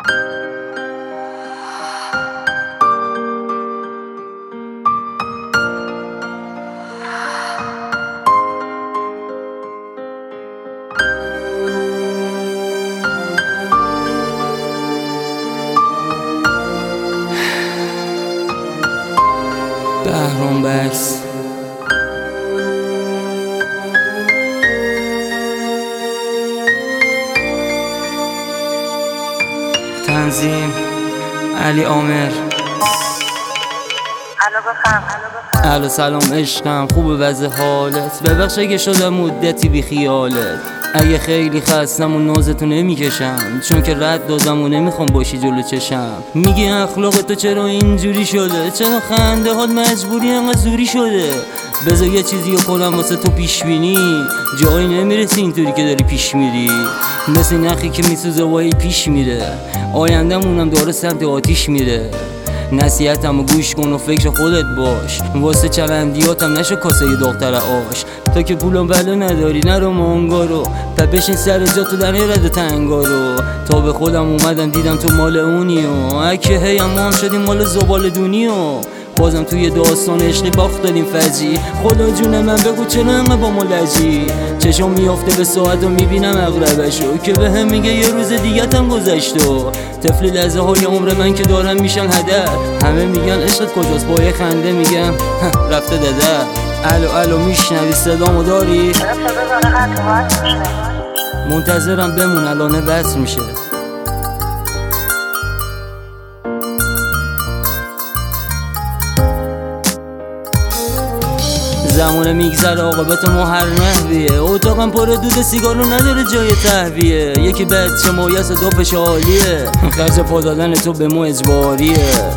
بهرام بکس تنظیم علی عامر. الو سلام عشقم، خوبه وضع حالت؟ ببخش اگه شده مدتی بی خیالت. اگه خیلی خستم و نازتو نمیکشم، چون که رد دادم و نمیخوام باشی جلو چشم. میگی اخلاق تو چرا اینجوری شده؟ چرا خنده هات مجبوری انقدر زوری شده؟ بذار یه چیزی رو کنم واسه تو پیش بینی، جایی نمیرسی اینطوری که داری پیش میری. مثل نخی که میسوزه وای پیش میره، آیندمونم داره سمت آتیش میره. نصیحتمو گوش کن و فکر خودت باش، واسه چلندیاتم نشو کاسه ی دختر آش. تا که پولم بلا نداری نرو مانگارو، بشین سر جا تو در رد تنگارو. تا به خودم اومدم دیدم تو مال اونیو، اکه هی ما هم شدیم مال زبال دونیو. بازم توی داستان عشقی باخت دادیم فجی. خدا جون من بگو چرا انقدر با ما لجی؟ چشم میافته به ساعت و میبینم اقربشو که به هم میگه یه روز دیگتم گذشت. و طفل لحظه های عمر من که دارم میشن هدر. همه میگن عشقت کجاست، با یه خنده میگم رفته دادر. الو میشنوی صدامو داری؟ منتظرم بمون الان بس میشه. زمان میگذره عاقبت ما هر نحویه. اتاقم پر دود سیگارو نداره جای تهویه. یکی بچه مایست دو پش عالیه، خرج پا دادن تو به ما اجباریه.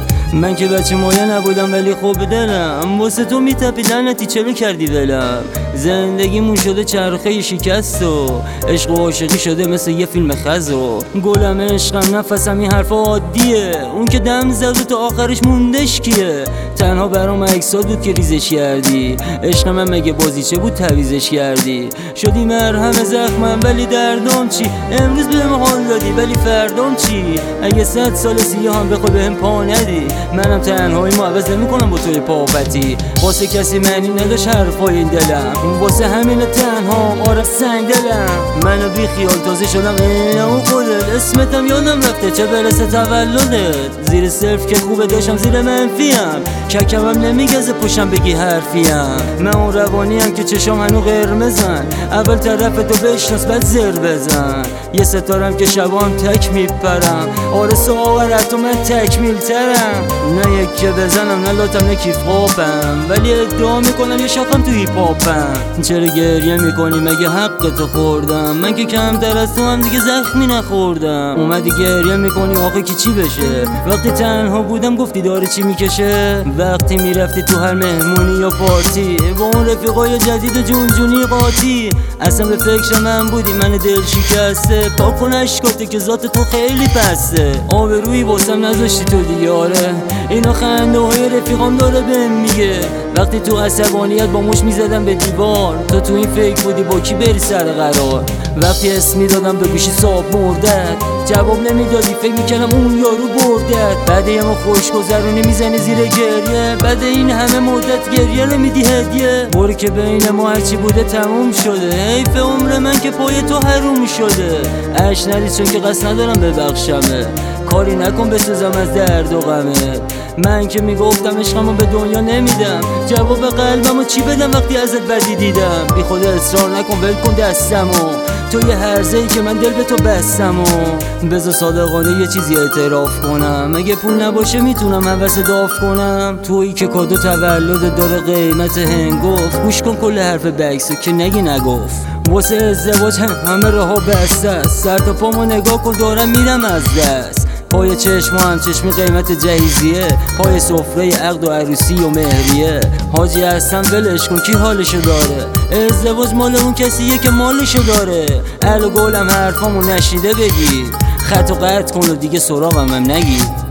من که بچه مایه نبودم ولی خوب دلم واسه تو میتپیدنتی چرا کردی ولم؟ زندگیمون شده چرخه شکست و عشق و عاشقی شده مثل یه فیلم خزو. گلم عشقم نفسم این حرف عادیه، اون که دم زد و تا آخرش موندش کیه؟ تنها برام عکسات بود که ریزش کردی، عشق من مگه بازیچه بود تعویزش کردی؟ شدی مرهم زخمم ولی دردم چی؟ امروز بهم حال دادی ولی فردام چی؟ اگه 100 سال سیاه هم بخوای بهم پا ندی، منم تنهایی ما عوض نمیکنم با توی پاپتی. واسه کسی معنی نداشت حرفای این دلم، واسه همین تنها آره سنگ دلم. منو بی خیال تازه شدم اینه و خودت، اسمتم یادم رفته چه برسه تولدت. زیر صرف که خوبه داشتم زیر منفیم، ککمم نمیگزه پوشم بگی حرفیم. من اون روانیم که چشام هنو قرمزن، اول طرف تو بشناس بعد زر بزن. یه ستارم که شبام تک میپرم، آره ساغرت و من تکمیل ترم. نه یک که بزنم نه لاتم نه کیف خوابم، ولی ادعا میکنم یه شاخم تو هیپ هاپم. چرا گریه میکنی مگه حق تو خوردم؟ من که کمتر از تو هم دیگه زخمی نخوردم. اومدی گریه میکنی آخه که چی بشه؟ وقتی تنها بودم گفتی داره چی میکشه؟ وقتی میرفتی تو هر مهمونی یا پارتی با اون رفیقای جدید و جونجونی قاطی، اصلا به فکر من بودی من دل شکسته. پاک کن اشکاته که ذات تو خیلی پسته، آبرویی واسم نذاشتی تو دیگه. آره اینا خنده های رفیقام داره بهم میگه، وقتی تو عصبانیت با مش میزدم به دیوار. تو این فکر بودی با کی بری سر قرار؟ وقتی اسمی دادم به گوشی صاحب مردت، جواب نمیدادی فکر میکردم اون یارو بردت. بعد یه ما خوش گذرونی میزنی زیر گریه، بعد این همه مدت گریه نمیدی هدیه. باری که بین ما هرچی بوده تموم شده، حیف عمر من که پای تو حروم شده. اش ندید چون که قصد ندارم ببخشمه، کاری نکن بسازم از درد و غمه. من که میگفتم عشقمو به دنیا نمیدم، جواب قلبمو چی بدم وقتی ازت بدی دیدم؟ بی خود اصرار نکن ول کن دستمو، تو یه هرزه‌ای که من دل به تو بستمو. بذار صادقانه یه چیزی اعتراف کنم، اگه پول نباشه میتونم هوس داف کنم. تویی که کادو تولد داره قیمت هنگفت، گوش کن کل حرف بکسو که نگی نگفت. واسه ازدواج همه راه‌ها بسته است، سر تا پامو نگاه کن دارم میرم از دست. پای چشم هم چشمی قیمت جهیزیه، پای سفره عقد و عروسی و مهریه. حاجی هستم ولش کن کی حالشو داره؟ ازدواج مال اون کسیه که مالشو داره. الو گلم حرفامو نشیده بگی، خط و قطع کن و دیگه سراغم هم نگی.